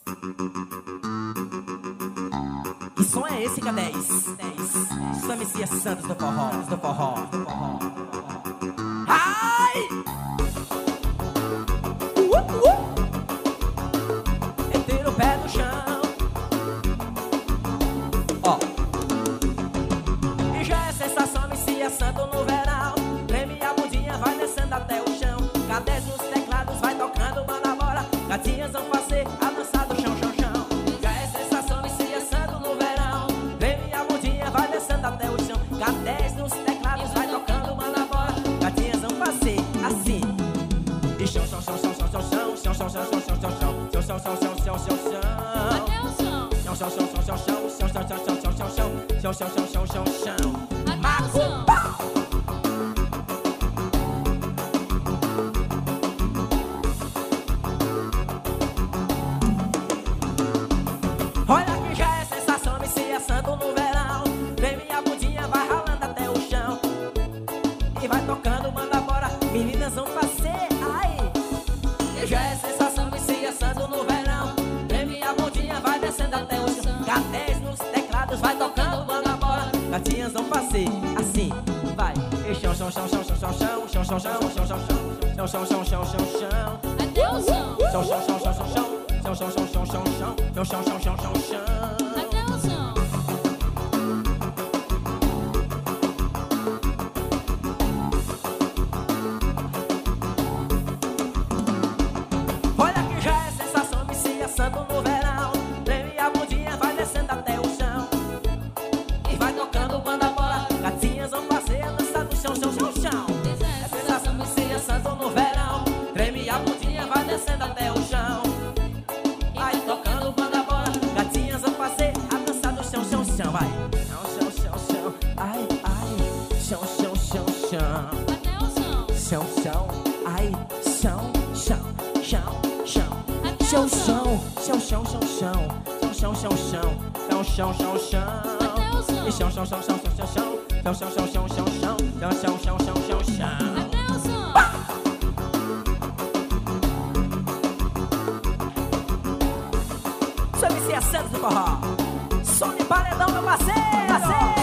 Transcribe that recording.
Que som é esse, K10? Sou MC Santos do forró, do forró, do forró. Ai! Meter o pé no chão. Ó. E já é sensação, MC Santo no verão. Treme a bundinha, vai descendo até o chão. K10 nos teclados, vai tocando, manda bora. Gatinhas vão fazer a dança do chão, chão, chão. Já é sensação, MC Santo no verão. Treme a bundinha, vai descendo até o chão. K10 nos teclados, vai tocando, manda bora. Gatinhas vão fazer assim. E chão, chão, chão, chão, chão, chão, chão, chão, chão, chão, chão, chão, chão, chão, chão, chão, chão, chão, chão, chão. Até o chão. Chão, chão, chão, chão, chão, chão, chão, chão, chão, chão, chão, chão, chão, chão, chão, chão, chão, chão. Até o chão. Olha que já é sensação, MC Santo no verão. Treme a bundinha, vai ralando até o chão. E vai tocando, manda bora, meninas vão fazer, ai. Que já é sensação, MC Santo no verão. Treme a bundinha, vai descendo até o chão. K10 nos teclados, vai tocando, manda bora. Gatinhas vão fazer, assim, vai. E chão, chão, chão, chão, chão, chão, chão, chão, chão, chão, chão, chão, chão, chão, chão, chão, chão, chão. Até o chão. Chão, chão, chão, chão, chão, chão, chão, chão, chão, chão, chão, chão, chão, chão, chão, chão, chão, chão. Até o chão. Olha que já é sensação, MC Santo no verão. Treme a bundinha, vai descendo até o chão. E vai tocando, manda bola. Gatinhas vão fazer a dança do chão, chão, chão, chão. É sensação, MC Santo no verão. Treme a bundinha, vai descendo até o chão. Vai tocando, manda bola. Gatinhas vão fazer a dança do chão, chão, chão. Vai. Chão, chão, chão, chão. Ai, ai. Chão, chão, chão, chão. Até o chão. Chão, chão, ai, chão, chão, chão, chão, Até chão, o chão. chão, chão, chão, chão, chão, chão, chão, chão, chão, chão, chão, chão, Até o chão. e chão, chão, chão, chão, chão, chão, chão, chão, chão, chão, chão, chão, chão, chão, chão, chão, chão, chão. Até o chão. Sou MC Santos do forró, som de paredão, meu parceiro.